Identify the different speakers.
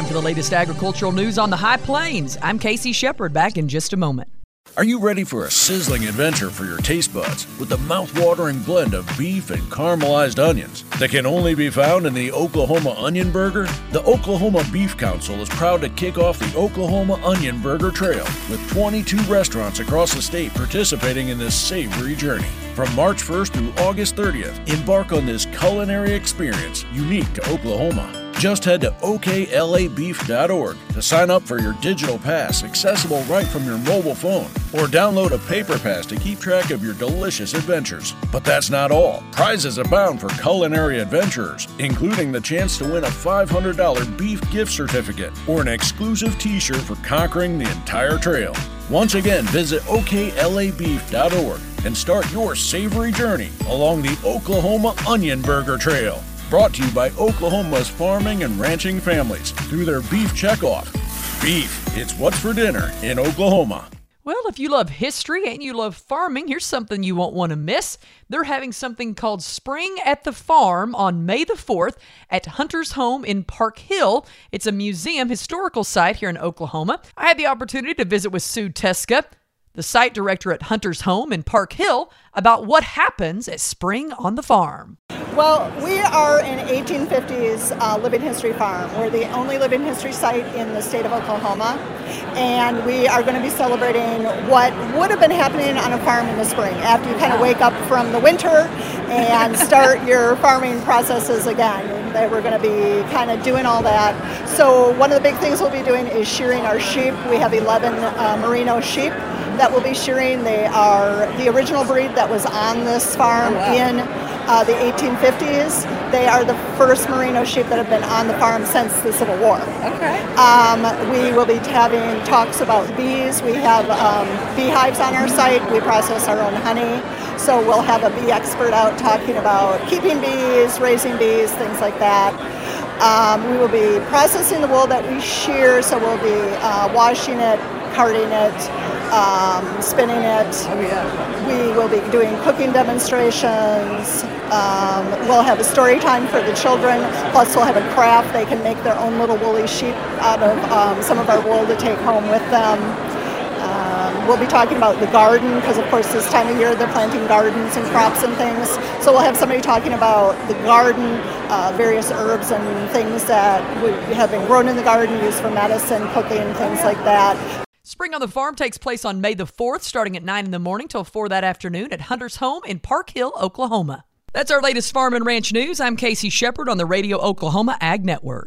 Speaker 1: to the latest agricultural news on the High Plains. I'm Casey Shepard, back in just a moment.
Speaker 2: Are you ready for a sizzling adventure for your taste buds with the mouth-watering blend of beef and caramelized onions that can only be found in the Oklahoma Onion Burger? The Oklahoma Beef Council is proud to kick off the Oklahoma Onion Burger Trail with 22 restaurants across the state participating in this savory journey. From March 1st through August 30th, embark on this culinary experience unique to Oklahoma. Just head to oklabeef.org to sign up for your digital pass, accessible right from your mobile phone, or download a paper pass to keep track of your delicious adventures. But that's not all. Prizes abound for culinary adventurers, including the chance to win a $500 beef gift certificate or an exclusive t-shirt for conquering the entire trail. Once again, visit oklabeef.org and start your savory journey along the Oklahoma Onion Burger Trail. Brought to you by Oklahoma's farming and ranching families through their Beef Checkoff. Beef, it's what's for dinner in Oklahoma.
Speaker 1: Well, if you love history and you love farming, here's something you won't want to miss. They're having something called Spring at the Farm on May the 4th at Hunter's Home in Park Hill. It's a museum historical site here in Oklahoma. I had the opportunity to visit with Sue Teska, the site director at Hunter's Home in Park Hill, about what happens at Spring on the Farm.
Speaker 3: Well, we are an 1850s living history farm. We're the only living history site in the state of Oklahoma, and we are going to be celebrating what would have been happening on a farm in the spring after you kind of wake up from the winter and start your farming processes again. And we're going to be kind of doing all that. So one of the big things we'll be doing is shearing our sheep. We have 11 merino sheep that we'll be shearing. They are the original breed that was on this farm in the 1850s. They are the first merino sheep that have been on the farm since the Civil War.
Speaker 4: Okay.
Speaker 3: We will be having talks about bees. We have beehives on our site. We process our own honey. So we'll have a bee expert out talking about keeping bees, raising bees, things like that. We will be processing the wool that we shear, so we'll be washing it, carding it, spinning it.
Speaker 4: Oh, yeah.
Speaker 3: We will be doing cooking demonstrations. We'll have a story time for the children, plus we'll have a craft. They can make their own little woolly sheep out of some of our wool to take home with them. We'll be talking about the garden, because of course this time of year they're planting gardens and crops and things. So we'll have somebody talking about the garden, various herbs and things that have been grown in the garden, used for medicine, cooking, things like that.
Speaker 1: Spring on the Farm takes place on May the 4th, starting at 9 in the morning till 4 that afternoon at Hunter's Home in Park Hill, Oklahoma. That's our latest farm and ranch news. I'm Casey Shepard on the Radio Oklahoma Ag Network.